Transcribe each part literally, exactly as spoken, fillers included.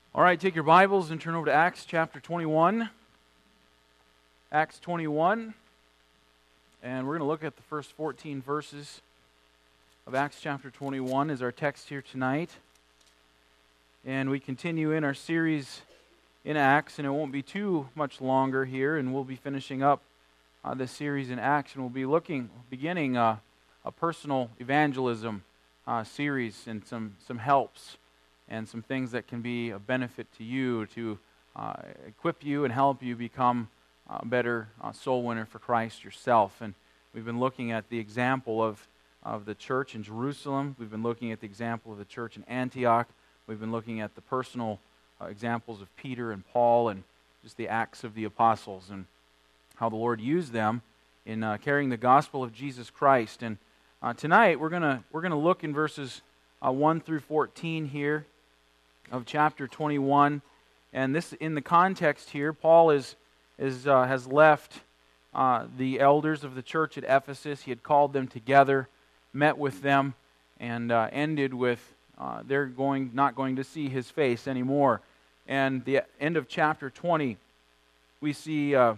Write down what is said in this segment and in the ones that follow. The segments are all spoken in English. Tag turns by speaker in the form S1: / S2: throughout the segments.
S1: All right, take your Bibles and turn over to Acts chapter twenty-one. Acts twenty-one. And we're going to look at the first fourteen verses of Acts chapter twenty-one as our text here tonight. And we continue in our series in Acts, and it won't be too much longer here, and we'll be finishing up uh, this series in Acts, and we'll be looking, beginning uh, a personal evangelism uh, series and some, some helps and some things that can be a benefit to you to uh, equip you and help you become a better uh, soul winner for Christ yourself. And we've been looking at the example of, of the church in Jerusalem. We've been looking at the example of the church in Antioch. We've been looking at the personal uh, examples of Peter and Paul and just the acts of the apostles and how the Lord used them in uh, carrying the gospel of Jesus Christ. And uh, tonight we're gonna we're gonna look in verses uh, one through fourteen here of chapter twenty-one, and this in the context here, Paul is is uh, has left uh, the elders of the church at Ephesus. He had called them together, met with them, and uh, ended with uh, they're going not going to see his face anymore. And the end of chapter twenty, we see uh,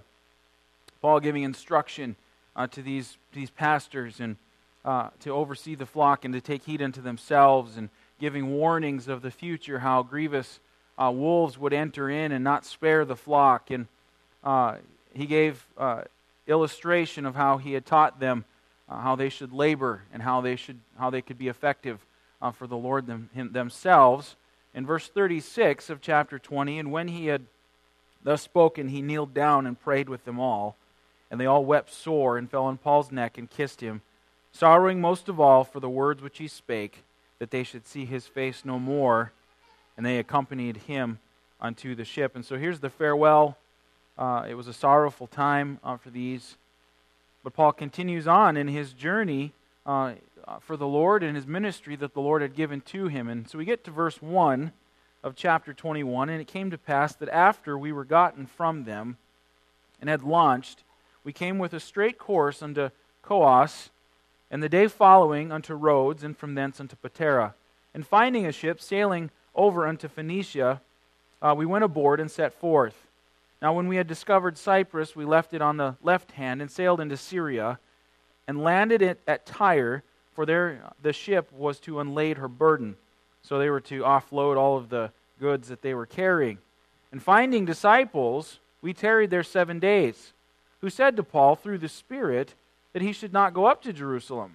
S1: Paul giving instruction uh, to these these pastors and uh, to oversee the flock and to take heed unto themselves, and giving warnings of the future, how grievous uh, wolves would enter in and not spare the flock. And uh, he gave uh, illustration of how he had taught them uh, how they should labor and how they should how they could be effective uh, for the Lord them, him, themselves. In verse thirty-six of chapter twenty, and when he had thus spoken, he kneeled down and prayed with them all, and they all wept sore and fell on Paul's neck and kissed him, sorrowing most of all for the words which he spake, that they should see his face no more. And they accompanied him unto the ship. And so here's the farewell. Uh, it was a sorrowful time uh, for these. But Paul continues on in his journey uh, for the Lord and his ministry that the Lord had given to him. And so we get to verse one of chapter twenty-one. And it came to pass that after we were gotten from them and had launched, we came with a straight course unto Coos, and the day following unto Rhodes, and from thence unto Patara. And finding a ship sailing over unto Phoenicia, uh, we went aboard and set forth. Now when we had discovered Cyprus, we left it on the left hand, and sailed into Syria, and landed it at Tyre, for there the ship was to unlade her burden. So they were to offload all of the goods that they were carrying. And finding disciples, we tarried there seven days, who said to Paul through the Spirit that he should not go up to Jerusalem.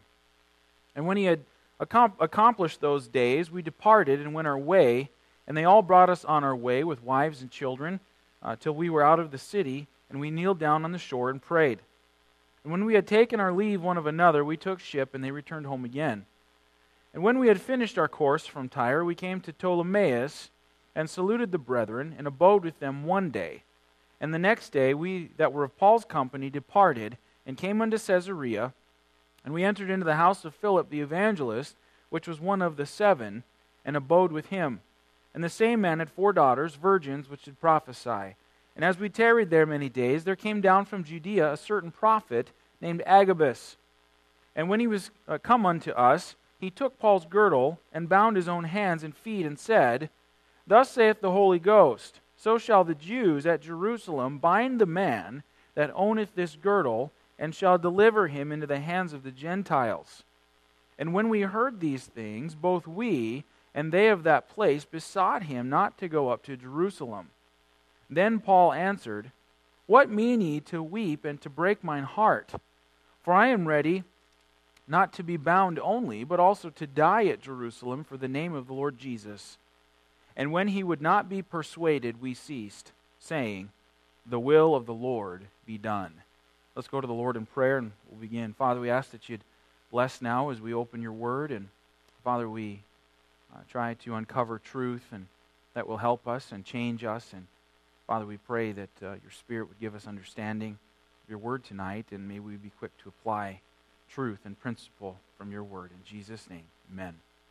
S1: And when he had accom- accomplished those days, we departed and went our way, and they all brought us on our way with wives and children, uh, till we were out of the city, and we kneeled down on the shore and prayed. And when we had taken our leave one of another, we took ship, and they returned home again. And when we had finished our course from Tyre, we came to Ptolemais, and saluted the brethren, and abode with them one day. And the next day we that were of Paul's company departed, and came unto Caesarea, and we entered into the house of Philip the evangelist, which was one of the seven, and abode with him. And the same man had four daughters, virgins, which did prophesy. And as we tarried there many days, there came down from Judea a certain prophet named Agabus. And when he was uh, come unto us, he took Paul's girdle, and bound his own hands and feet, and said, Thus saith the Holy Ghost, so shall the Jews at Jerusalem bind the man that owneth this girdle, and shall deliver him into the hands of the Gentiles. And when we heard these things, both we and they of that place besought him not to go up to Jerusalem. Then Paul answered, What mean ye to weep and to break mine heart? For I am ready not to be bound only, but also to die at Jerusalem for the name of the Lord Jesus. And when he would not be persuaded, we ceased, saying, The will of the Lord be done. Let's go to the Lord in prayer, and we'll begin. Father, we ask that you'd bless now as we open your word. And Father, we uh, try to uncover truth, and that will help us and change us. And Father, we pray that uh, your Spirit would give us understanding of your word tonight, and may we be quick to apply truth and principle from your word. In Jesus' name, amen.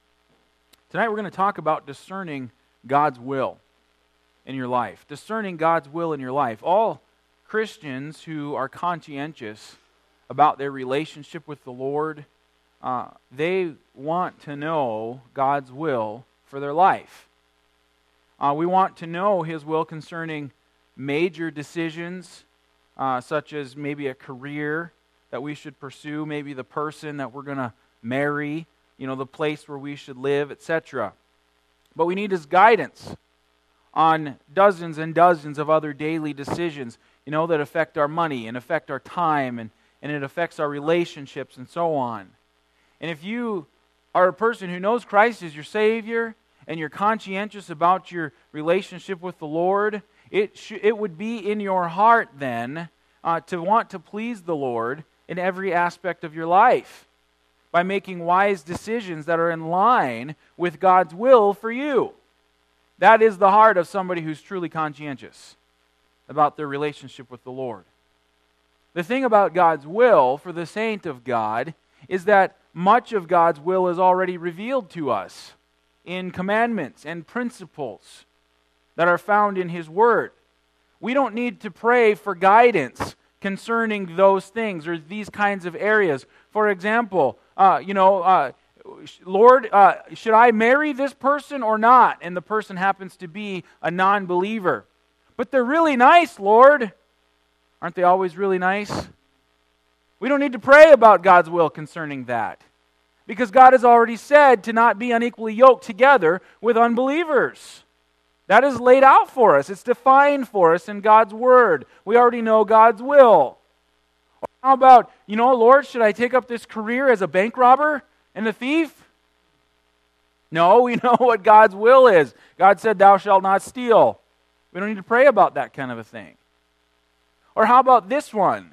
S1: Tonight we're going to talk about discerning God's will in your life. Discerning God's will in your life. All Christians who are conscientious about their relationship with the Lord, uh, they want to know God's will for their life. Uh, we want to know His will concerning major decisions, uh, such as maybe a career that we should pursue, maybe the person that we're going to marry, you know, the place where we should live, et cetera. But we need His guidance on dozens and dozens of other daily decisions, you know, that affect our money and affect our time and, and it affects our relationships and so on. And if you are a person who knows Christ as your Savior and you're conscientious about your relationship with the Lord, it sh- it would be in your heart then uh, to want to please the Lord in every aspect of your life by making wise decisions that are in line with God's will for you. That is the heart of somebody who's truly conscientious about their relationship with the Lord. The thing about God's will for the saint of God is that much of God's will is already revealed to us in commandments and principles that are found in His Word. We don't need to pray for guidance concerning those things or these kinds of areas. For example, uh, you know, uh, Lord, uh, should I marry this person or not? And the person happens to be a non-believer. But they're really nice, Lord. Aren't they always really nice? We don't need to pray about God's will concerning that, because God has already said to not be unequally yoked together with unbelievers. That is laid out for us. It's defined for us in God's Word. We already know God's will. Or how about, you know, Lord, should I take up this career as a bank robber and a thief? No, we know what God's will is. God said, thou shalt not steal. We don't need to pray about that kind of a thing. Or how about this one?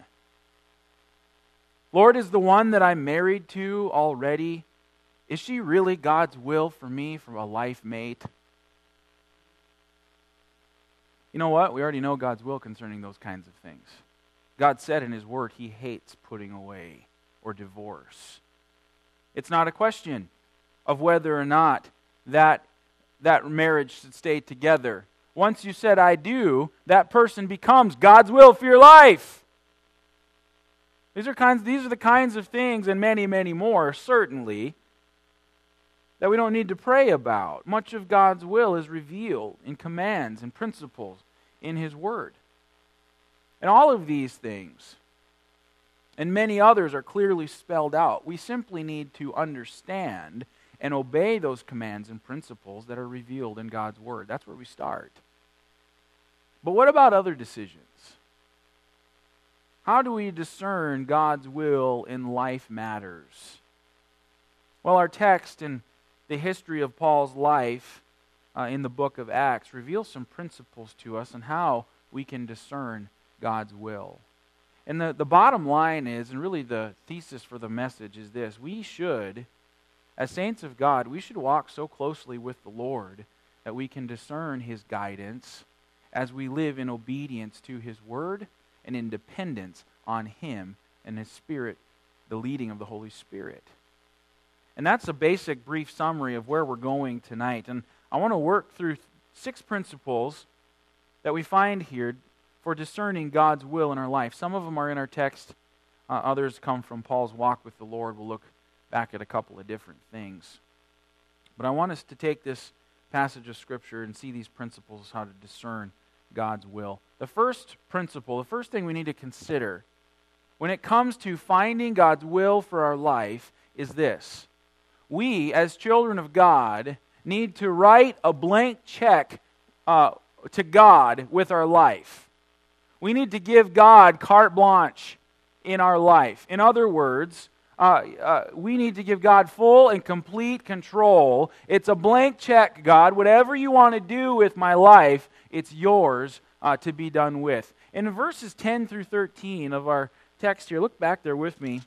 S1: Lord, is the one that I'm married to already, is she really God's will for me for a life mate? You know what? We already know God's will concerning those kinds of things. God said in His Word He hates putting away or divorce. It's not a question of whether or not that, that marriage should stay together. Once you said, I do, that person becomes God's will for your life. These are kinds, these are the kinds of things, and many, many more, certainly, that we don't need to pray about. Much of God's will is revealed in commands and principles in His Word. And all of these things, and many others, are clearly spelled out. We simply need to understand and obey those commands and principles that are revealed in God's Word. That's where we start. But what about other decisions? How do we discern God's will in life matters? Well, our text and the history of Paul's life uh, in the book of Acts reveals some principles to us on how we can discern God's will. And the, the bottom line is, and really the thesis for the message is this: we should, as saints of God, we should walk so closely with the Lord that we can discern His guidance as we live in obedience to His Word and in dependence on Him and His Spirit, the leading of the Holy Spirit. And that's a basic brief summary of where we're going tonight. And I want to work through six principles that we find here for discerning God's will in our life. Some of them are in our text. Uh, others come from Paul's walk with the Lord. We'll look back at a couple of different things. But I want us to take this passage of Scripture and see these principles, how to discern God's will. The first principle, the first thing we need to consider when it comes to finding God's will for our life is this: we, as children of God, need to write a blank check uh, to God with our life. We need to give God carte blanche in our life. In other words, uh, uh, we need to give God full and complete control. It's a blank check, God. Whatever you want to do with my life, it's yours uh, to be done with. In verses ten through thirteen of our text here, look back there with me.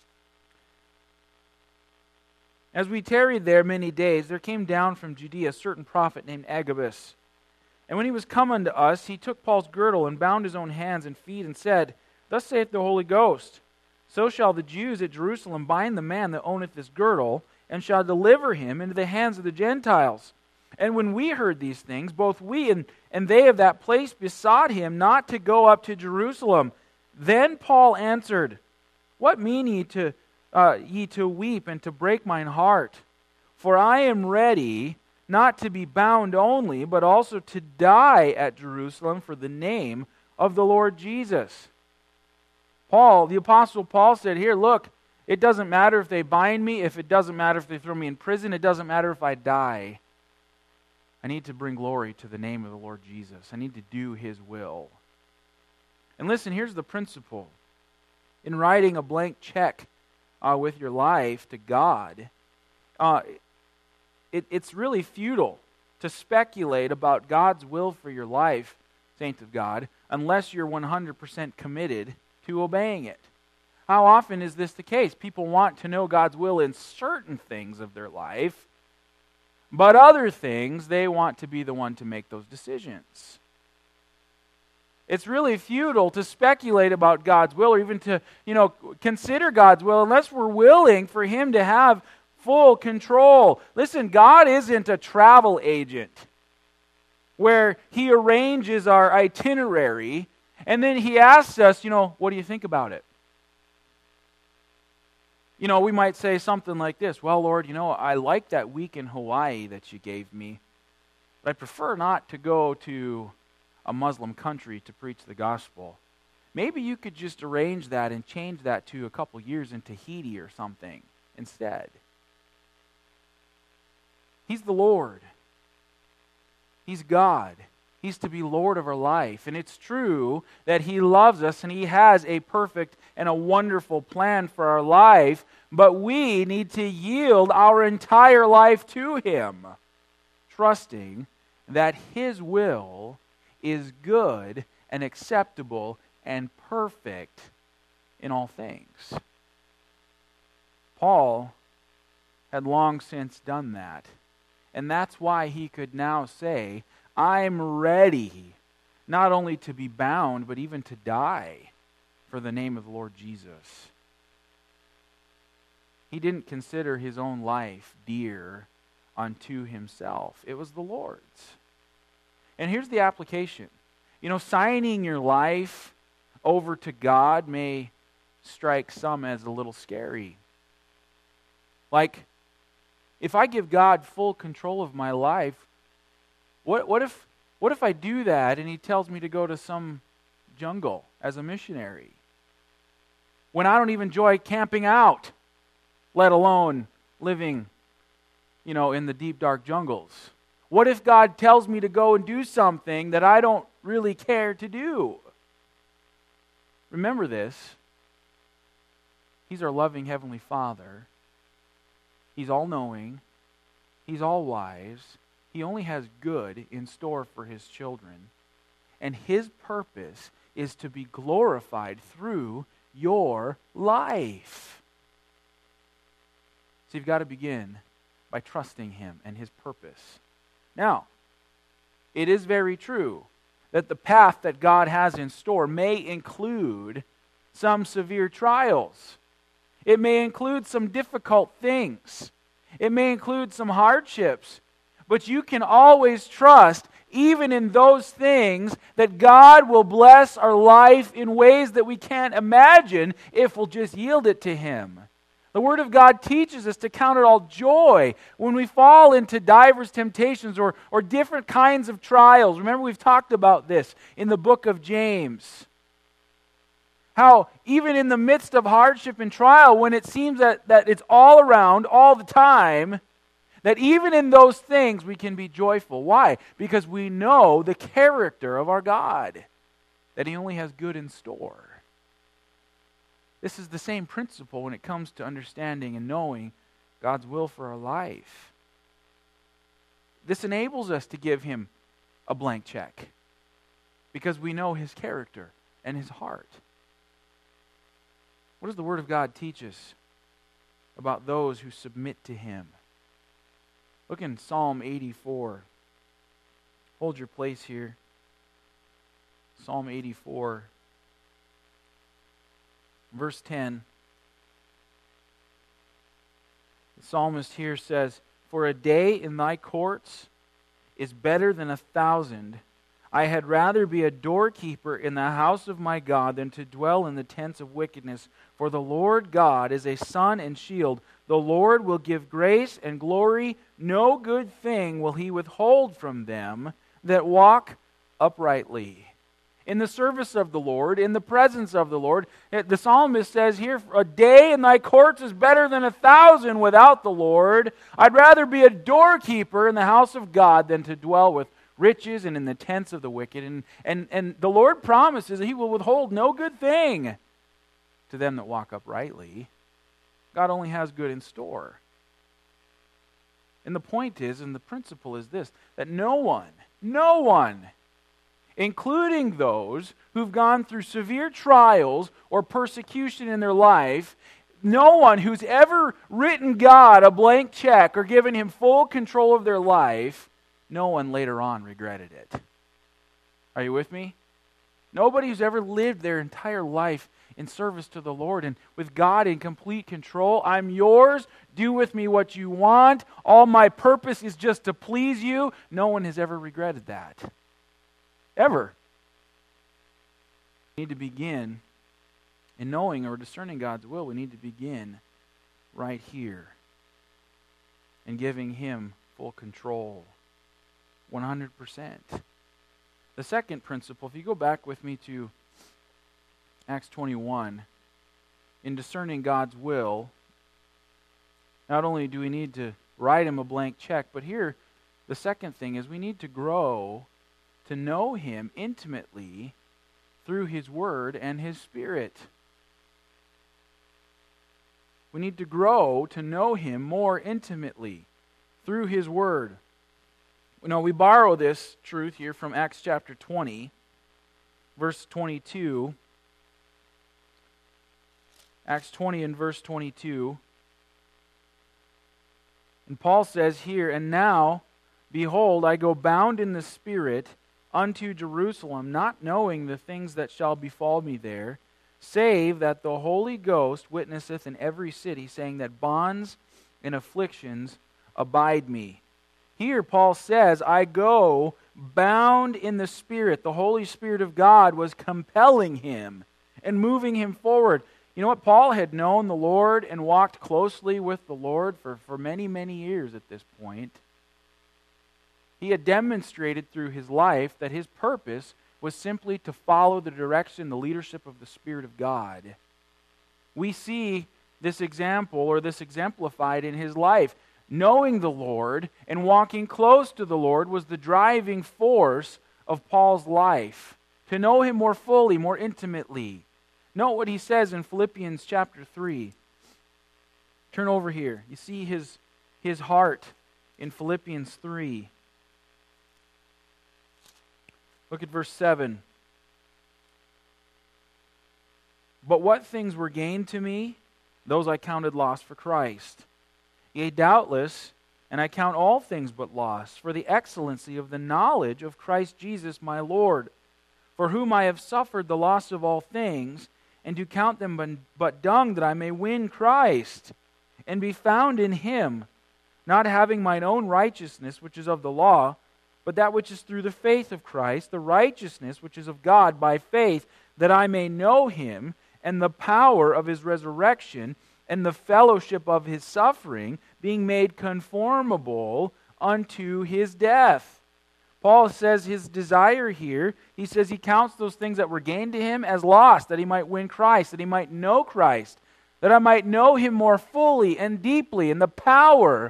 S1: As we tarried there many days, there came down from Judea a certain prophet named Agabus. And when he was come unto us, he took Paul's girdle and bound his own hands and feet and said, Thus saith the Holy Ghost, So shall the Jews at Jerusalem bind the man that owneth this girdle, and shall deliver him into the hands of the Gentiles. And when we heard these things, both we and, and they of that place besought him not to go up to Jerusalem. Then Paul answered, What mean ye to uh, ye to weep and to break mine heart? For I am ready not to be bound only, but also to die at Jerusalem for the name of the Lord Jesus. Paul, the Apostle Paul said here, look, it doesn't matter if they bind me, if it doesn't matter if they throw me in prison, it doesn't matter if I die. I need to bring glory to the name of the Lord Jesus. I need to do His will. And listen, here's the principle. In writing a blank check uh, with your life to God, uh, it, it's really futile to speculate about God's will for your life, saints of God, unless you're one hundred percent committed to obeying it. How often is this the case? People want to know God's will in certain things of their life, but other things, they want to be the one to make those decisions. It's really futile to speculate about God's will or even to, you know, consider God's will unless we're willing for Him to have full control. Listen, God isn't a travel agent where He arranges our itinerary and then He asks us, you know, what do you think about it? You know, we might say something like this, well, Lord, you know, I like that week in Hawaii that you gave me, but I prefer not to go to a Muslim country to preach the gospel. Maybe you could just arrange that and change that to a couple years in Tahiti or something instead. He's the Lord. He's God. He's to be Lord of our life. And it's true that He loves us and He has a perfect and a wonderful plan for our life, but we need to yield our entire life to Him, trusting that His will is good and acceptable and perfect in all things. Paul had long since done that, and that's why he could now say, I'm ready not only to be bound, but even to die for the name of the Lord Jesus. He didn't consider his own life dear unto himself. It was the Lord's. And here's the application. You know, signing your life over to God may strike some as a little scary. Like, if I give God full control of my life, what, what if what if I do that and He tells me to go to some jungle as a missionary? When I don't even enjoy camping out, let alone living, you know, in the deep, dark jungles. What if God tells me to go and do something that I don't really care to do? Remember this. He's our loving Heavenly Father. He's all-knowing. He's all-wise. He only has good in store for His children. And His purpose is to be glorified through your life. So you've got to begin by trusting Him and His purpose. Now, it is very true that the path that God has in store may include some severe trials. It may include some difficult things. It may include some hardships. But you can always trust, even in those things, that God will bless our life in ways that we can't imagine if we'll just yield it to Him. The Word of God teaches us to count it all joy when we fall into diverse temptations or, or different kinds of trials. Remember, we've talked about this in the book of James. How even in the midst of hardship and trial, when it seems that, that it's all around, all the time, that even in those things we can be joyful. Why? Because we know the character of our God, that He only has good in store. This is the same principle when it comes to understanding and knowing God's will for our life. This enables us to give Him a blank check because we know His character and His heart. What does the Word of God teach us about those who submit to Him? Look in Psalm eighty-four. Hold your place here. Psalm eighty-four. Verse ten, the psalmist here says, For a day in thy courts is better than a thousand. I had rather be a doorkeeper in the house of my God than to dwell in the tents of wickedness. For the Lord God is a sun and shield. The Lord will give grace and glory. No good thing will he withhold from them that walk uprightly. In the service of the Lord, in the presence of the Lord, the psalmist says here, a day in thy courts is better than a thousand without the Lord. I'd rather be a doorkeeper in the house of God than to dwell with riches and in the tents of the wicked. And, and, and the Lord promises that he will withhold no good thing to them that walk uprightly. God only has good in store. And the point is, and the principle is this, that no one, no one, including those who've gone through severe trials or persecution in their life, no one who's ever written God a blank check or given him full control of their life, no one later on regretted it. Are you with me? Nobody who's ever lived their entire life in service to the Lord and with God in complete control. I'm yours. Do with me what you want. All my purpose is just to please you. No one has ever regretted that. Ever. We need to begin in knowing or discerning God's will. We need to begin right here and giving him full control. one hundred percent. The second principle, if you go back with me to Acts twenty-one, in discerning God's will, not only do we need to write him a blank check, but here, the second thing is we need to grow to know him intimately through his word and his spirit. We need to grow to know him more intimately through his word. You know, we borrow this truth here from Acts chapter twenty, verse twenty-two. Acts twenty and verse twenty-two. And Paul says here, and now, behold, I go bound in the Spirit unto Jerusalem, not knowing the things that shall befall me there, save that the Holy Ghost witnesseth in every city, saying that bonds and afflictions abide me. Here Paul says, I go bound in the Spirit. The Holy Spirit of God was compelling him and moving him forward. You know what? Paul had known the Lord and walked closely with the Lord for, for many, many years at this point. He had demonstrated through his life that his purpose was simply to follow the direction, the leadership of the Spirit of God. We see this example or this exemplified in his life. Knowing the Lord and walking close to the Lord was the driving force of Paul's life. To know him more fully, more intimately. Note what he says in Philippians chapter three. Turn over here. You see his, his heart in Philippians three. Look at verse seven. But what things were gained to me, those I counted loss for Christ. Yea, doubtless, and I count all things but loss, for the excellency of the knowledge of Christ Jesus my Lord, for whom I have suffered the loss of all things, and do count them but dung, that I may win Christ, and be found in him, not having mine own righteousness, which is of the law, but that which is through the faith of Christ, the righteousness which is of God by faith, that I may know him, and the power of his resurrection, and the fellowship of his suffering, being made conformable unto his death. Paul says his desire here, he says he counts those things that were gained to him as lost, that he might win Christ, that he might know Christ, that I might know him more fully and deeply in the power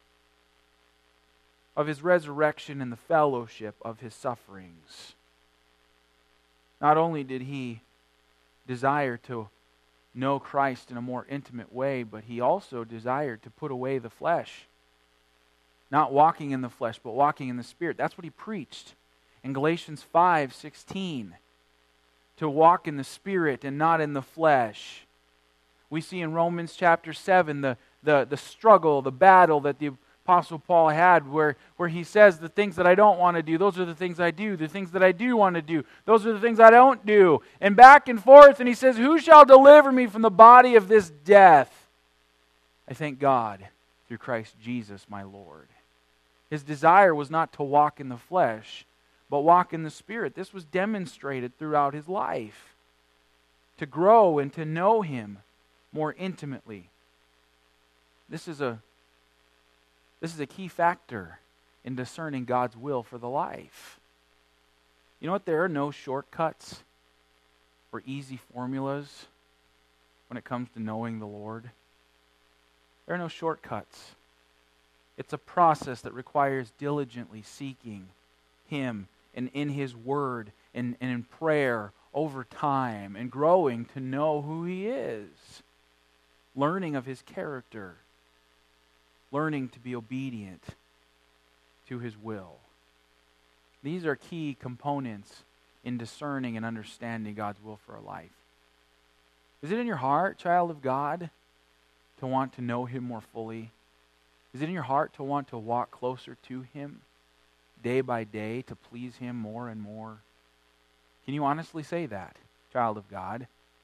S1: of his resurrection and the fellowship of his sufferings. Not only did he desire to know Christ in a more intimate way, but he also desired to put away the flesh. Not walking in the flesh, but walking in the Spirit. That's what he preached in Galatians five sixteen. To walk in the Spirit and not in the flesh. We see in Romans chapter seven the, the, the struggle, the battle that the Apostle Paul had, where, where he says the things that I don't want to do, those are the things I do. The things that I do want to do, those are the things I don't do. And back and forth, and he says, who shall deliver me from the body of this death? I thank God through Christ Jesus my Lord. His desire was not to walk in the flesh, but walk in the Spirit. This was demonstrated throughout his life. To grow and to know him more intimately. This is a this is a key factor in discerning God's will for the life. You know what? There are no shortcuts or easy formulas when it comes to knowing the Lord. There are no shortcuts. It's a process that requires diligently seeking Him and in His Word and, and in prayer over time and growing to know who He is. Learning of His character. Learning to be obedient to His will. These are key components in discerning and understanding God's will for our life. Is it in your heart, child of God, to want to know Him more fully? Is it in your heart to want to walk closer to Him day by day, to please Him more and more? Can you honestly say that, child of God?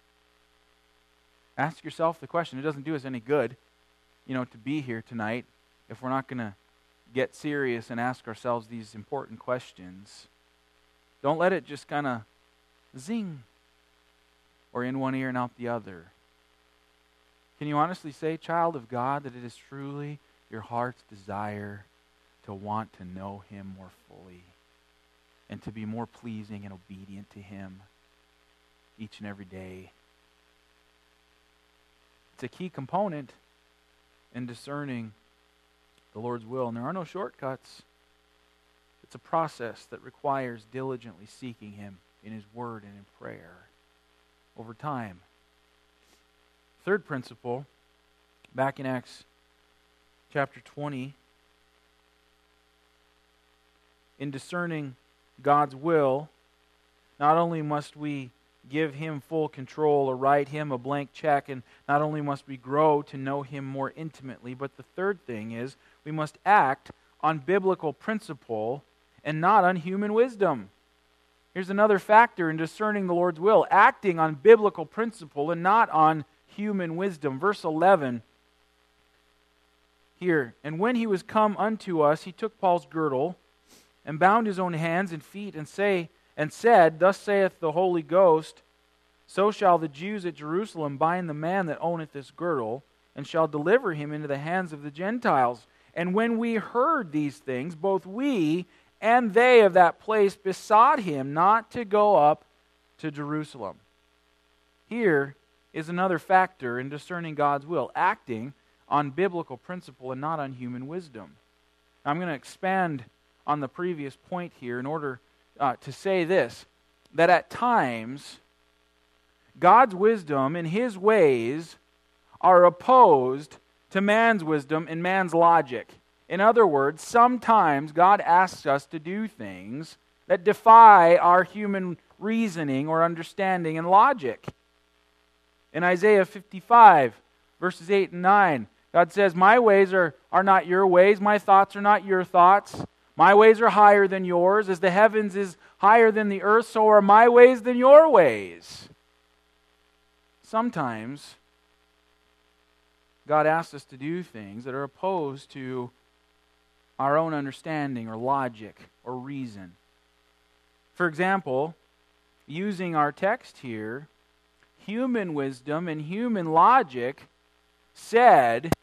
S1: Ask yourself the question. It doesn't do us any good, you know, to be here tonight if we're not going to get serious and ask ourselves these important questions. Don't let it just kind of zing, or in one ear and out the other. Can you honestly say, child of God, that it is truly your heart's desire to want to know Him more fully and to be more pleasing and obedient to Him each and every day? It's a key component in discerning the Lord's will, and there are no shortcuts. It's a process that requires diligently seeking Him in His Word and in prayer over time. Third principle, back in Acts chapter twenty, in discerning God's will, not only must we give Him full control or write Him a blank check, and not only must we grow to know Him more intimately, but the third thing is we must act on biblical principle and not on human wisdom. Here's another factor in discerning the Lord's will, acting on biblical principle and not on human wisdom. Verse eleven here, and when he was come unto us, he took Paul's girdle and bound his own hands and feet and say and said, Thus saith the Holy Ghost, so shall the Jews at Jerusalem bind the man that owneth this girdle, and shall deliver him into the hands of the Gentiles. And when we heard these things, both we and they of that place besought him not to go up to Jerusalem. Here is another factor in discerning God's will, acting on biblical principle and not on human wisdom. Now, I'm going to expand on the previous point here in order uh, to say this, that at times God's wisdom and His ways are opposed to man's wisdom and man's logic. In other words, sometimes God asks us to do things that defy our human reasoning or understanding and logic. In Isaiah fifty-five, verses eight and nine, God says, My ways are, are not your ways, my thoughts are not your thoughts. My ways are higher than yours. As the heavens is higher than the earth, so are my ways than your ways. Sometimes God asks us to do things that are opposed to our own understanding or logic or reason. For example, using our text here, human wisdom and human logic said,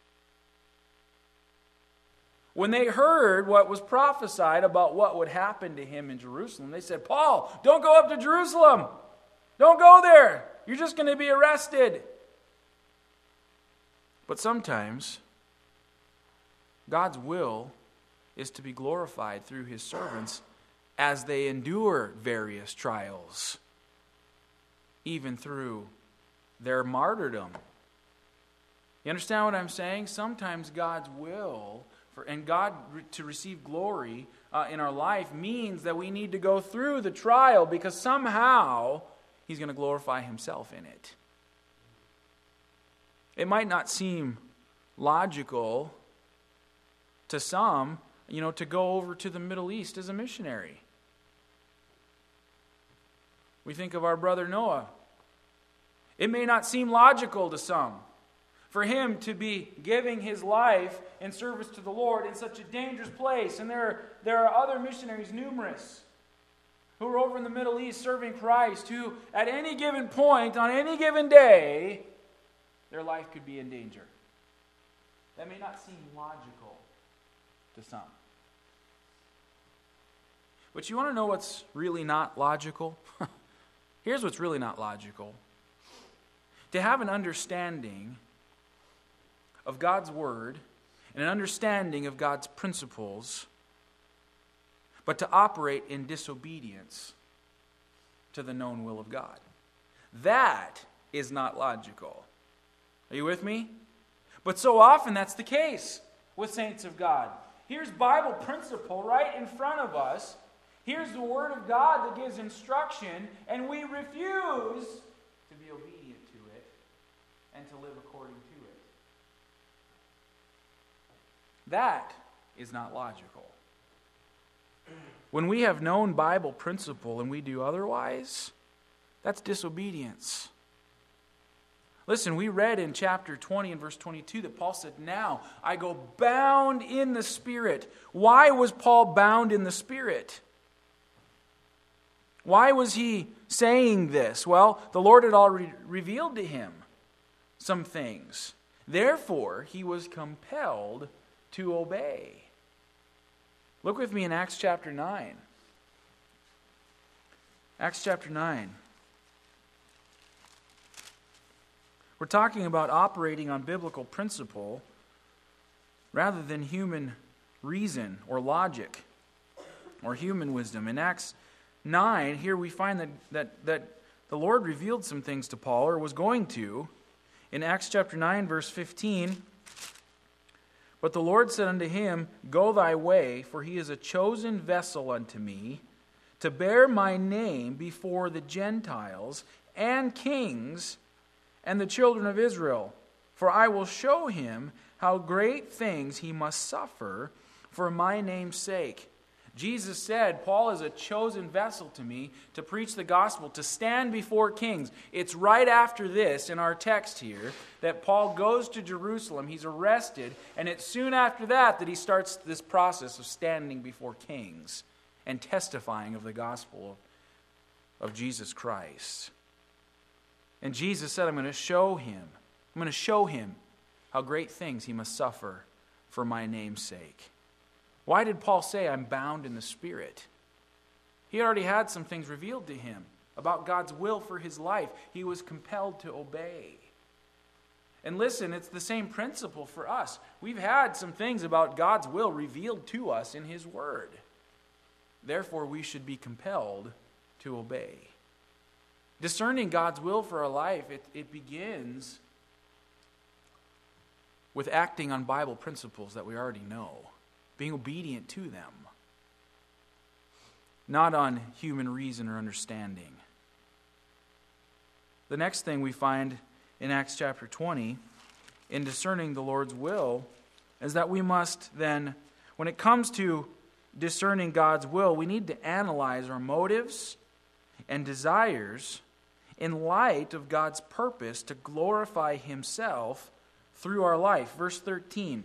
S1: when they heard what was prophesied about what would happen to him in Jerusalem, they said, Paul, don't go up to Jerusalem. Don't go there. You're just going to be arrested. But sometimes God's will is to be glorified through His servants as they endure various trials, even through their martyrdom. You understand what I'm saying? Sometimes God's will for and God re- to receive glory uh, in our life means that we need to go through the trial because somehow He's going to glorify Himself in it. It might not seem logical to some, you know, to go over to the Middle East as a missionary. We think of our brother Noah. It may not seem logical to some for him to be giving his life in service to the Lord in such a dangerous place. And there are, there are other missionaries, numerous, who are over in the Middle East serving Christ, who at any given point, on any given day, their life could be in danger. that may not seem logical to some. But you want to know what's really not logical? Here's what's really not logical. To have an understanding of God's Word and an understanding of God's principles, but to operate in disobedience to the known will of God. That is not logical. Are you with me? But so often that's the case with saints of God. Here's Bible principle right in front of us. Here's the Word of God that gives instruction, and we refuse to be obedient to it and to live according to it. That is not logical. When we have known Bible principle and we do otherwise, that's disobedience. Listen, we read in chapter twenty and verse twenty-two that Paul said, "Now I go bound in the Spirit." Why was Paul bound in the Spirit? Why was he saying this? Well, the Lord had already revealed to him some things. Therefore, he was compelled to obey. Look with me in Acts chapter nine. Acts chapter nine. We're talking about operating on biblical principle rather than human reason or logic or human wisdom. In Acts nine, here we find that, that, that the Lord revealed some things to Paul, or was going to. In Acts chapter nine, verse fifteen, "But the Lord said unto him, Go thy way, for he is a chosen vessel unto me, to bear my name before the Gentiles and kings and the children of Israel. For I will show him how great things he must suffer for my name's sake." Jesus said, Paul is a chosen vessel to me to preach the gospel, to stand before kings. It's right after this in our text here that Paul goes to Jerusalem. He's arrested, and it's soon after that that he starts this process of standing before kings and testifying of the gospel of Jesus Christ. And Jesus said, I'm going to show him, I'm going to show him how great things he must suffer for my name's sake. Why did Paul say, I'm bound in the Spirit? He already had some things revealed to him about God's will for his life. He was compelled to obey. And listen, it's the same principle for us. We've had some things about God's will revealed to us in His Word. Therefore, we should be compelled to obey. Discerning God's will for our life, it, it begins with acting on Bible principles that we already know. Being obedient to them, not on human reason or understanding. The next thing we find in Acts chapter twenty, in discerning the Lord's will, is that we must then, when it comes to discerning God's will, we need to analyze our motives and desires in light of God's purpose to glorify Himself through our life. Verse thirteen.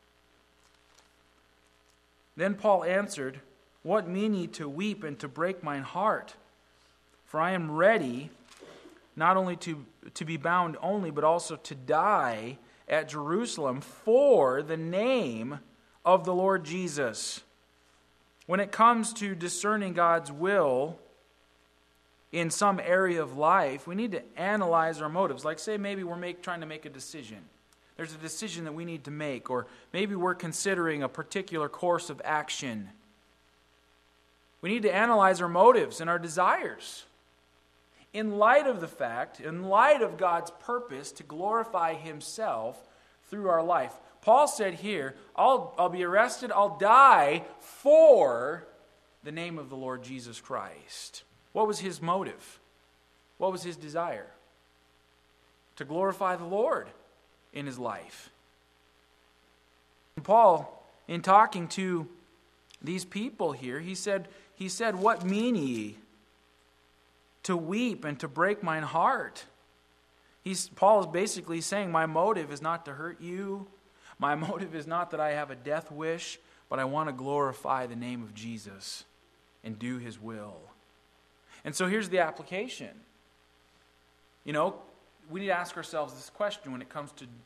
S1: Then Paul answered, What mean ye to weep and to break mine heart? For I am ready not only to, to be bound only, but also to die at Jerusalem for the name of the Lord Jesus. When it comes to discerning God's will in some area of life, we need to analyze our motives. Like say maybe we're make, trying to make a decision. There's a decision that we need to make, or maybe we're considering a particular course of action. We need to analyze our motives and our desires in light of the fact, in light of God's purpose to glorify Himself through our life. Paul said here, I'll, I'll be arrested, I'll die for the name of the Lord Jesus Christ. What was his motive? What was his desire? To glorify the Lord in his life. And Paul, in talking to these people here, he said, he said, What mean ye to weep and to break mine heart? He's, Paul is basically saying, my motive is not to hurt you. My motive is not that I have a death wish, but I want to glorify the name of Jesus and do His will. And so here's the application. You know, we need to ask ourselves this question when it comes to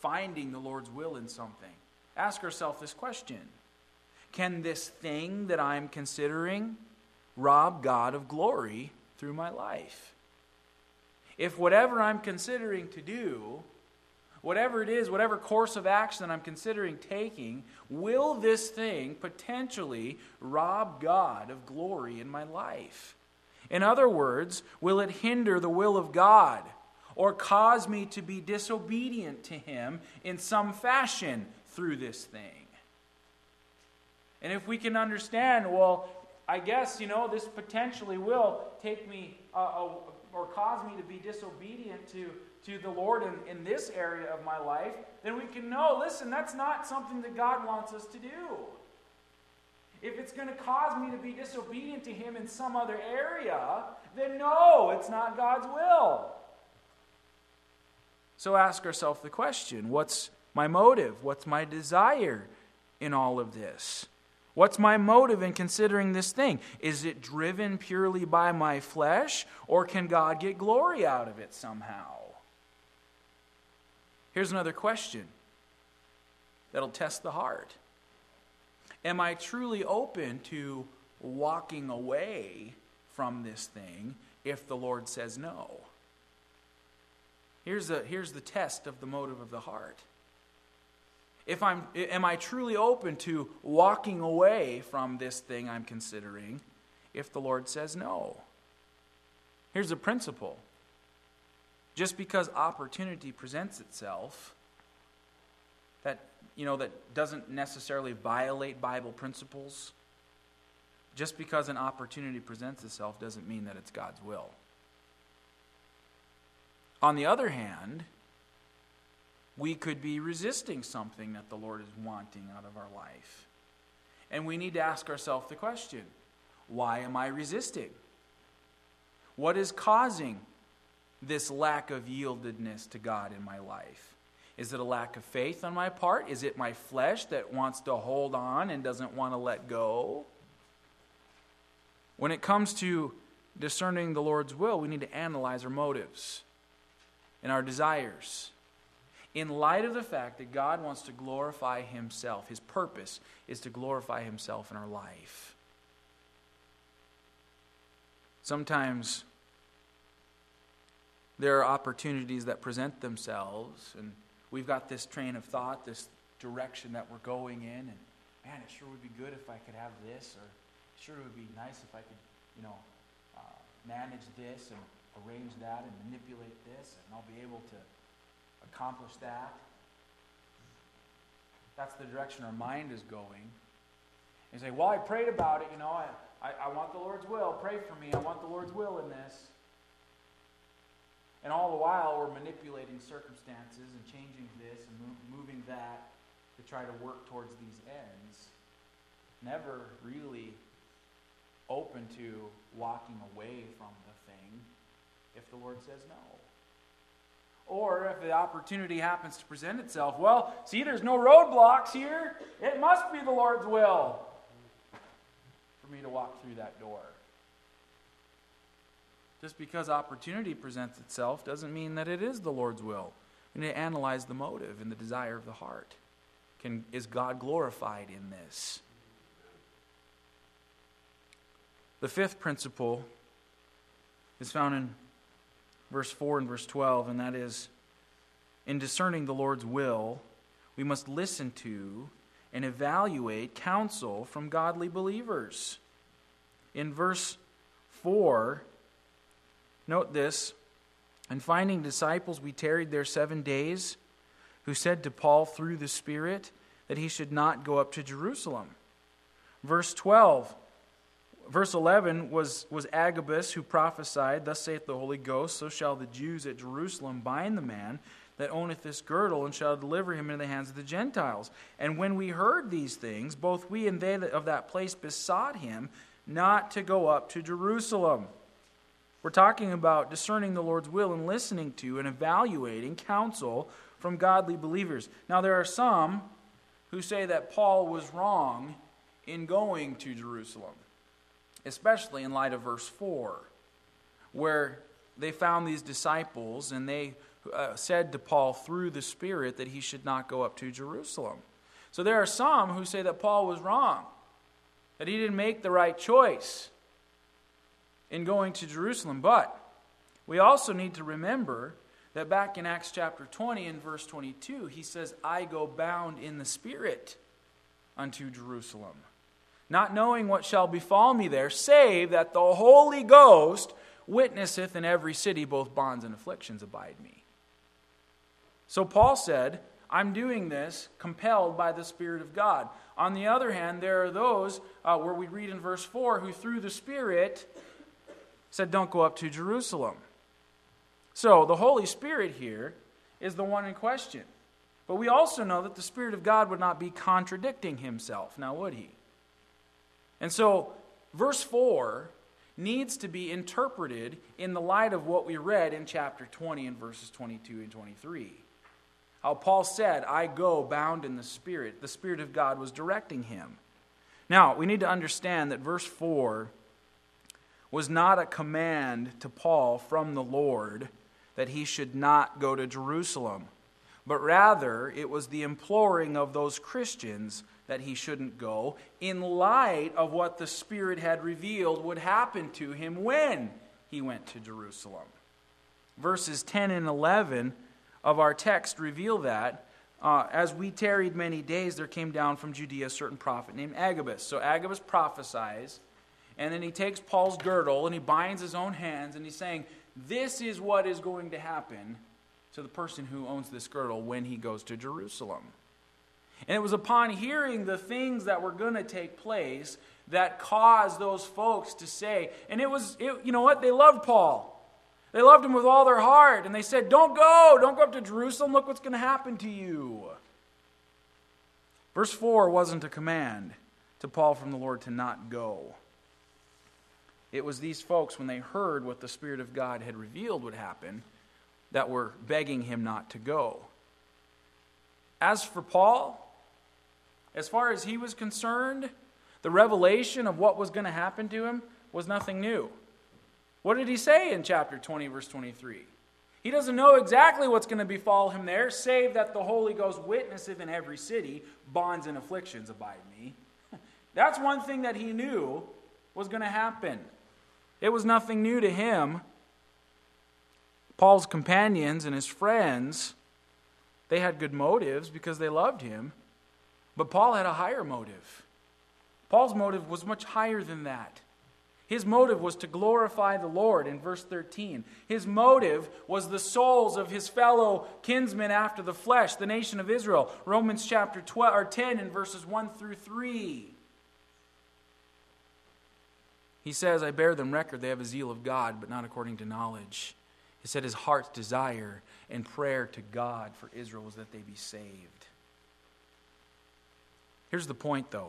S1: finding the Lord's will in something, ask ourselves this question. Can this thing that I'm considering rob God of glory through my life? If whatever I'm considering to do, whatever it is, whatever course of action that I'm considering taking, will this thing potentially rob God of glory in my life? In other words, will it hinder the will of God or cause me to be disobedient to Him in some fashion through this thing? And if we can understand, well, I guess, you know, this potentially will take me uh, uh, or cause me to be disobedient to, to the Lord in, in this area of my life, then we can know, listen, that's not something that God wants us to do. If it's going to cause me to be disobedient to Him in some other area, then no, it's not God's will. So ask ourselves the question, what's my motive? What's my desire in all of this? What's my motive in considering this thing? Is it driven purely by my flesh, or can God get glory out of it somehow? Here's another question that'll test the heart. Am I truly open to walking away from this thing if the Lord says no? Here's the, here's the test of the motive of the heart. If I'm, am I truly open to walking away from this thing I'm considering if the Lord says no? Here's a principle. Just because opportunity presents itself, that, you know, that doesn't necessarily violate Bible principles, just because an opportunity presents itself doesn't mean that it's God's will. On the other hand, we could be resisting something that the Lord is wanting out of our life. And we need to ask ourselves the question, why am I resisting? What is causing this lack of yieldedness to God in my life? Is it a lack of faith on my part? Is it my flesh that wants to hold on and doesn't want to let go? When it comes to discerning the Lord's will, we need to analyze our motives and our desires, in light of the fact that God wants to glorify Himself. His purpose is to glorify Himself in our life. Sometimes there are opportunities that present themselves, and we've got this train of thought, this direction that we're going in, and man, it sure would be good if I could have this, or sure it would be nice if I could, you know, uh, manage this and arrange that and manipulate this, and I'll be able to accomplish that. That's the direction our mind is going. You say, well, I prayed about it, you know, I, I, I want the Lord's will. Pray for me. I want the Lord's will in this. And all the while, we're manipulating circumstances and changing this and move, moving that to try to work towards these ends. Never really open to walking away from the thing if the Lord says no. Or if the opportunity happens to present itself, well, see, there's no roadblocks here. It must be the Lord's will for me to walk through that door. Just because opportunity presents itself doesn't mean that it is the Lord's will. We need to analyze the motive and the desire of the heart. Can, is God glorified in this? The fifth principle is found in verse four and verse twelve, and that is, in discerning the Lord's will, we must listen to and evaluate counsel from godly believers. In verse four, note this, and finding disciples, we tarried there seven days, who said to Paul through the Spirit that he should not go up to Jerusalem. Verse twelve, Verse eleven was, was Agabus who prophesied, thus saith the Holy Ghost, so shall the Jews at Jerusalem bind the man that owneth this girdle, and shall deliver him into the hands of the Gentiles. And when we heard these things, both we and they of that place besought him not to go up to Jerusalem. We're talking about discerning the Lord's will and listening to and evaluating counsel from godly believers. Now there are some who say that Paul was wrong in going to Jerusalem, especially in light of verse four, where they found these disciples and they uh, said to Paul through the Spirit that he should not go up to Jerusalem. So there are some who say that Paul was wrong, that he didn't make the right choice in going to Jerusalem. But we also need to remember that back in Acts chapter twenty and verse twenty-two, he says, I go bound in the Spirit unto Jerusalem, not knowing what shall befall me there, save that the Holy Ghost witnesseth in every city, both bonds and afflictions abide me. So Paul said, I'm doing this compelled by the Spirit of God. On the other hand, there are those, uh, where we read in verse four, who through the Spirit said, don't go up to Jerusalem. So the Holy Spirit here is the one in question. But we also know that the Spirit of God would not be contradicting himself, now would he? And so verse four needs to be interpreted in the light of what we read in chapter twenty and verses twenty-two and twenty-three. How Paul said, I go bound in the Spirit. The Spirit of God was directing him. Now, we need to understand that verse four was not a command to Paul from the Lord that he should not go to Jerusalem, but rather it was the imploring of those Christians that he shouldn't go in light of what the Spirit had revealed would happen to him when he went to Jerusalem. Verses ten and eleven of our text reveal that. Uh, as we tarried many days, there came down from Judea a certain prophet named Agabus. So Agabus prophesies, and then he takes Paul's girdle and he binds his own hands, and he's saying, this is what is going to happen to the person who owns this girdle when he goes to Jerusalem. And it was upon hearing the things that were going to take place that caused those folks to say, and it was, it, you know what, they loved Paul. They loved him with all their heart, and they said, don't go, don't go up to Jerusalem, look what's going to happen to you. Verse four wasn't a command to Paul from the Lord to not go. It was these folks, when they heard what the Spirit of God had revealed would happen, that were begging him not to go. As for Paul, as far as he was concerned, the revelation of what was going to happen to him was nothing new. What did he say in chapter twenty, verse twenty-three? He doesn't know exactly what's going to befall him there, save that the Holy Ghost witnesseth in every city, bonds and afflictions abide me. That's one thing that he knew was going to happen. It was nothing new to him. Paul's companions and his friends, they had good motives because they loved him. But Paul had a higher motive. Paul's motive was much higher than that. His motive was to glorify the Lord in verse thirteen. His motive was the souls of his fellow kinsmen after the flesh, the nation of Israel. Romans chapter twelve, or ten and verses one through three. He says, I bear them record, they have a zeal of God, but not according to knowledge. He said his heart's desire and prayer to God for Israel was that they be saved. Here's the point, though.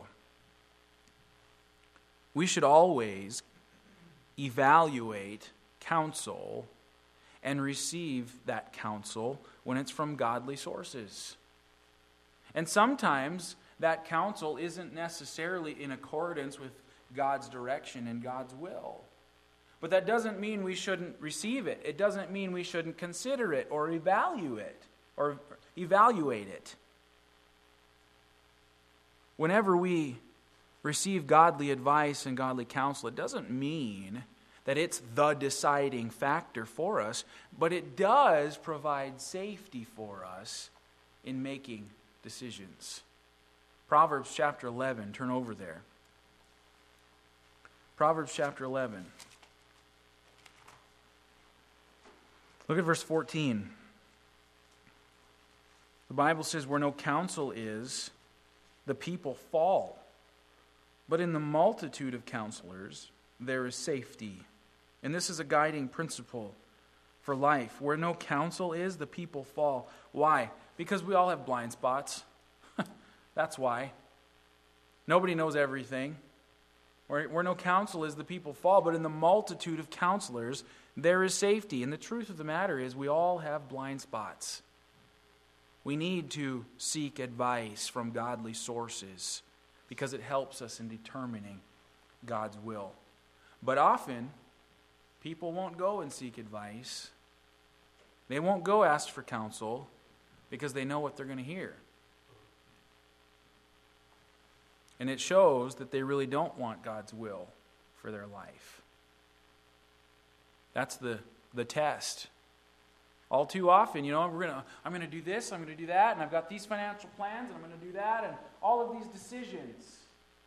S1: We should always evaluate counsel and receive that counsel when it's from godly sources. And sometimes that counsel isn't necessarily in accordance with God's direction and God's will. But that doesn't mean we shouldn't receive it. It doesn't mean we shouldn't consider it or evaluate it or evaluate it. Whenever we receive godly advice and godly counsel, it doesn't mean that it's the deciding factor for us, but it does provide safety for us in making decisions. Proverbs chapter eleven, turn over there. Proverbs chapter eleven. Look at verse fourteen. The Bible says, where no counsel is, the people fall. But in the multitude of counselors, there is safety. And this is a guiding principle for life. Where no counsel is, the people fall. Why? Because we all have blind spots. That's why. Nobody knows everything. Where, where no counsel is, the people fall. But in the multitude of counselors, there is safety. And the truth of the matter is, we all have blind spots. We need to seek advice from godly sources because it helps us in determining God's will. But often, people won't go and seek advice They won't go ask for counsel because they know what they're going to hear. And it shows that they really don't want God's will for their life. That's the, the test. All too often, you know, we're gonna, I'm going to do this, I'm going to do that, and I've got these financial plans, and I'm going to do that, and all of these decisions.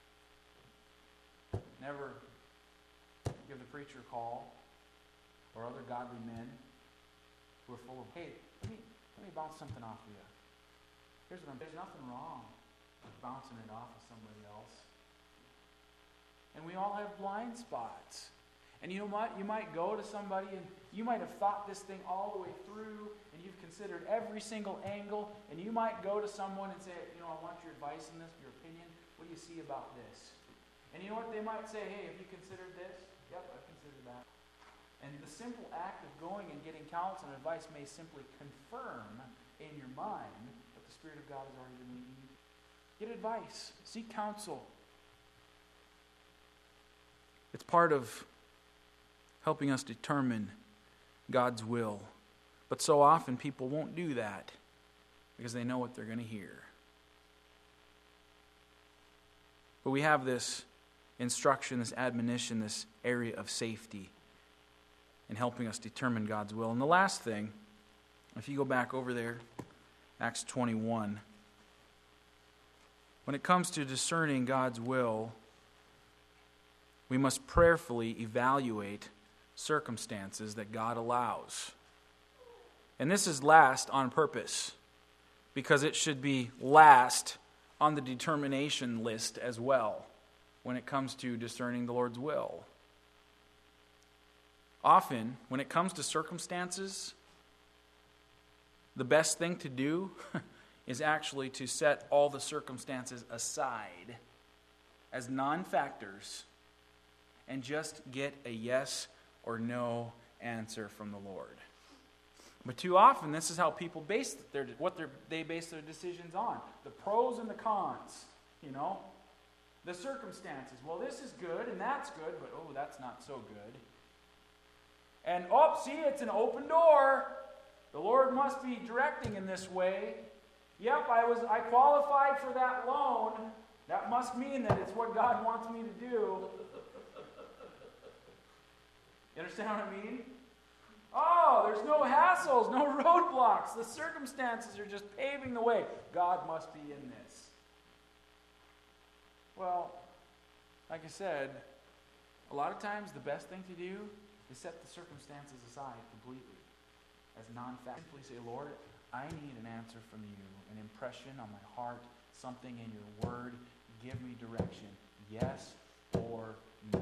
S1: Never give the preacher a call or other godly men who are full of, hey, let me, let me bounce something off of you. Here's what I'm, there's nothing wrong with bouncing it off of somebody else. And we all have blind spots. And you know what? You might go to somebody and you might have thought this thing all the way through and you've considered every single angle, and you might go to someone and say, you know, I want your advice on this, your opinion. What do you see about this? And you know what? They might say, hey, have you considered this? Yep, I've considered that. And the simple act of going and getting counsel and advice may simply confirm in your mind what the Spirit of God has already been leading you. Get advice. Seek counsel. It's part of helping us determine God's will. But so often people won't do that because they know what they're going to hear. But we have this instruction, this admonition, this area of safety in helping us determine God's will. And the last thing, if you go back over there, Acts twenty-one, when it comes to discerning God's will, we must prayerfully evaluate circumstances that God allows. And this is last on purpose, because it should be last on the determination list as well when it comes to discerning the Lord's will. Often, when it comes to circumstances, the best thing to do is actually to set all the circumstances aside as non-factors and just get a yes or no answer from the Lord. But too often, this is how people base their what they base their decisions on: the pros and the cons. You know, the circumstances. Well, this is good and that's good, but oh, that's not so good. And oh, see, it's an open door. The Lord must be directing in this way. Yep, I was I qualified for that loan. That must mean that it's what God wants me to do. You understand what I mean? Oh, there's no hassles, no roadblocks. The circumstances are just paving the way. God must be in this. Well, like I said, a lot of times the best thing to do is set the circumstances aside completely as non-fact. Simply say, Lord, I need an answer from you, an impression on my heart, something in your word. Give me direction, yes or no,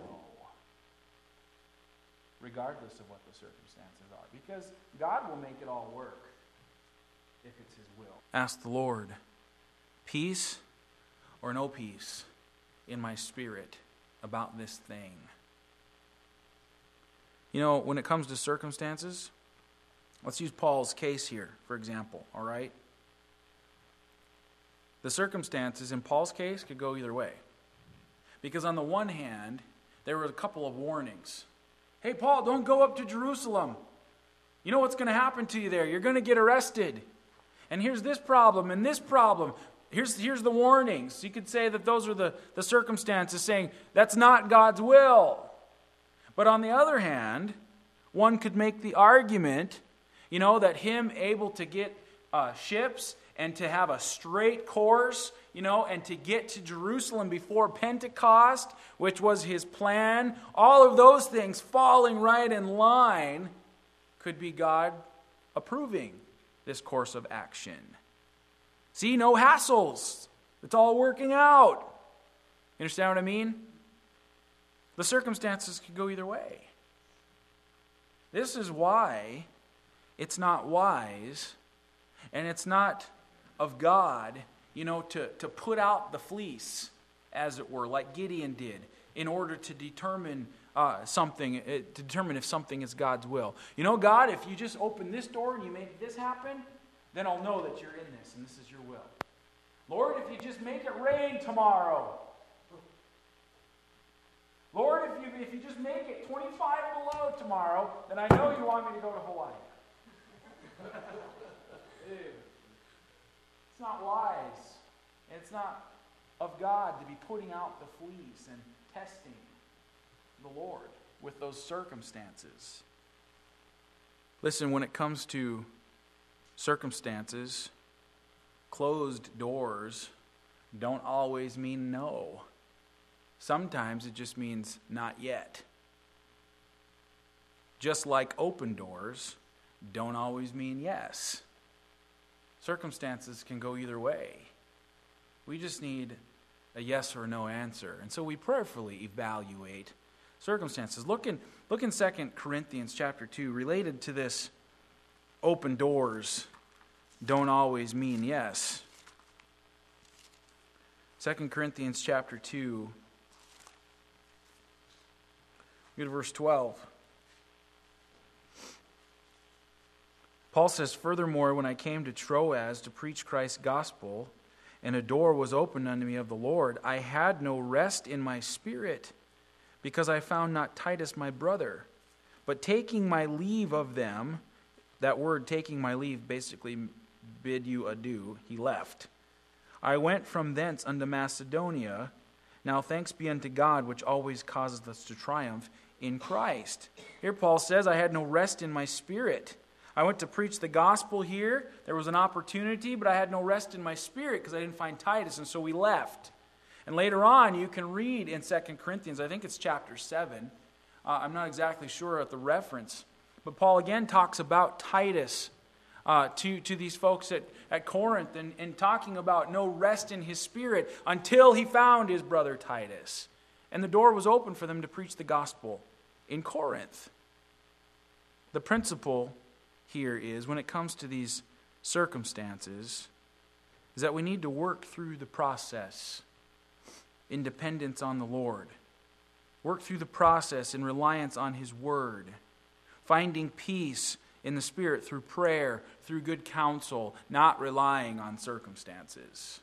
S1: regardless of what the circumstances are, because God will make it all work if it's His will. Ask the Lord, peace or no peace in my spirit about this thing. You know, when it comes to circumstances, let's use Paul's case here, for example, all right? The circumstances in Paul's case could go either way. Because on the one hand, there were a couple of warnings. Hey, Paul, don't go up to Jerusalem. You know what's going to happen to you there? You're going to get arrested. And here's this problem and this problem. Here's, here's the warnings. You could say that those are the, the circumstances saying that's not God's will. But on the other hand, one could make the argument, you know, that him able to get uh, ships and to have a straight course, you know, and to get to Jerusalem before Pentecost, which was his plan, all of those things falling right in line, could be God approving this course of action. See, no hassles. It's all working out. You understand what I mean? The circumstances could go either way. This is why it's not wise and it's not of God, you know, to, to put out the fleece, as it were, like Gideon did, in order to determine uh, something, uh, to determine if something is God's will. You know, God, if you just open this door and you make this happen, then I'll know that you're in this and this is your will. Lord, if you just make it rain tomorrow. Lord, if you if you just make it twenty-five below tomorrow, then I know you want me to go to Hawaii. It's not wise. And it's not of God to be putting out the fleece and testing the Lord with those circumstances. Listen, when it comes to circumstances, closed doors don't always mean no. Sometimes it just means not yet. Just like open doors don't always mean yes. Circumstances can go either way. We just need a yes or no answer. And so we prayerfully evaluate circumstances. Look in, look in Second Corinthians chapter two, related to this open doors don't always mean yes. Second Corinthians chapter two, go to verse twelve. Paul says, "Furthermore, when I came to Troas to preach Christ's gospel, and a door was opened unto me of the Lord, I had no rest in my spirit, because I found not Titus my brother. But taking my leave of them," that word taking my leave basically bid you adieu, he left. "I went from thence unto Macedonia. Now thanks be unto God, which always causes us to triumph in Christ." Here Paul says, I had no rest in my spirit. I went to preach the gospel here. There was an opportunity, but I had no rest in my spirit because I didn't find Titus, and so we left. And later on, you can read in Second Corinthians, I think it's chapter seven. Uh, I'm not exactly sure at the reference. But Paul again talks about Titus uh, to, to these folks at, at Corinth and, and talking about no rest in his spirit until he found his brother Titus. And the door was open for them to preach the gospel in Corinth. The principle here is, when it comes to these circumstances, is that we need to work through the process in dependence on the Lord. Work through the process in reliance on His Word. Finding peace in the Spirit through prayer, through good counsel, not relying on circumstances.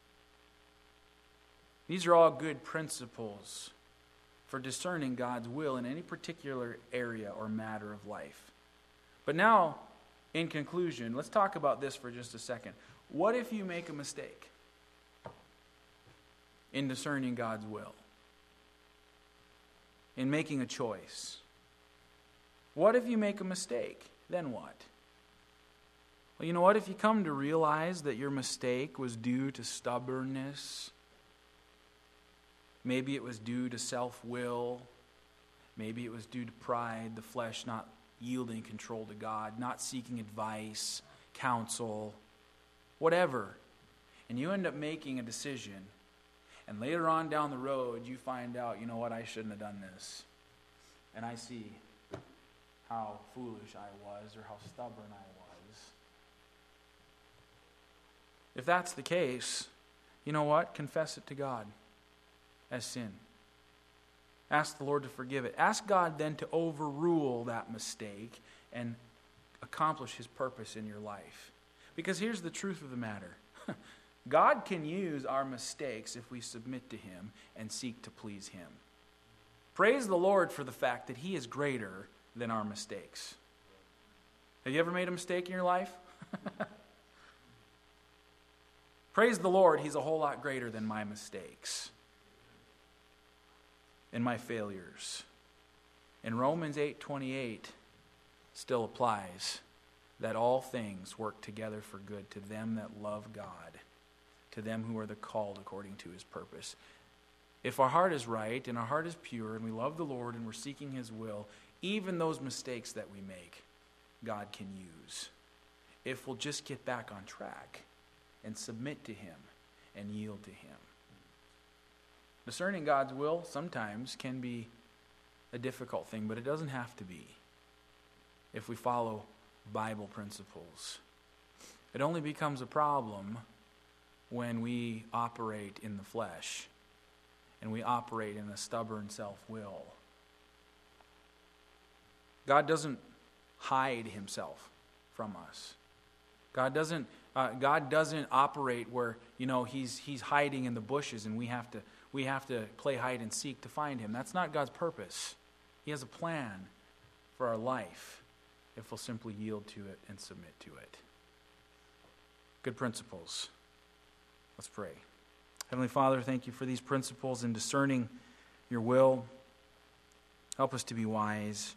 S1: These are all good principles for discerning God's will in any particular area or matter of life. But now, in conclusion, let's talk about this for just a second. What if you make a mistake in discerning God's will? In making a choice? What if you make a mistake? Then what? Well, you know what? If you come to realize that your mistake was due to stubbornness, maybe it was due to self-will, maybe it was due to pride, the flesh not yielding control to God, not seeking advice, counsel, whatever. And you end up making a decision. And later on down the road, you find out, you know what, I shouldn't have done this. And I see how foolish I was or how stubborn I was. If that's the case, you know what? Confess it to God as sin. Ask the Lord to forgive it. Ask God then to overrule that mistake and accomplish His purpose in your life. Because here's the truth of the matter. God can use our mistakes if we submit to Him and seek to please Him. Praise the Lord for the fact that He is greater than our mistakes. Have you ever made a mistake in your life? Praise the Lord, He's a whole lot greater than my mistakes and my failures. And Romans eight twenty-eight still applies, that all things work together for good to them that love God, to them who are the called according to His purpose. If our heart is right and our heart is pure and we love the Lord and we're seeking His will, even those mistakes that we make, God can use. If we'll just get back on track and submit to Him and yield to Him. Discerning God's will sometimes can be a difficult thing, but it doesn't have to be if we follow Bible principles. It only becomes a problem when we operate in the flesh and we operate in a stubborn self-will. God doesn't hide Himself from us. God doesn't uh, God doesn't operate where, you know, he's he's hiding in the bushes and we have to we have to play hide and seek to find Him. That's not God's purpose. He has a plan for our life. if we'll simply yield to it and submit to it. Good principles. Let's pray. Heavenly Father, thank you for these principles in discerning your will. Help us to be wise.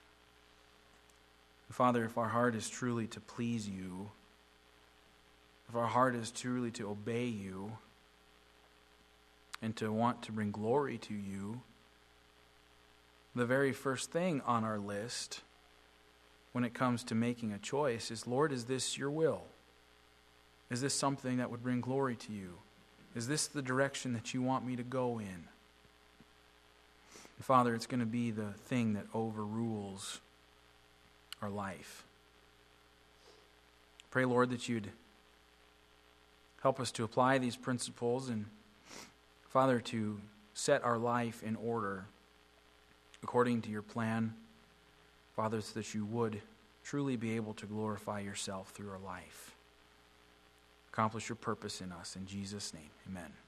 S1: Father, if our heart is truly to please you, if our heart is truly to obey you and to want to bring glory to you, the very first thing on our list when it comes to making a choice is, Lord, is this your will? Is this something that would bring glory to you? Is this the direction that you want me to go in? And Father, it's going to be the thing that overrules our life. Pray, Lord, that you'd help us to apply these principles and, Father, to set our life in order according to your plan, Father, so that you would truly be able to glorify yourself through our life. Accomplish your purpose in us. In Jesus' name, amen.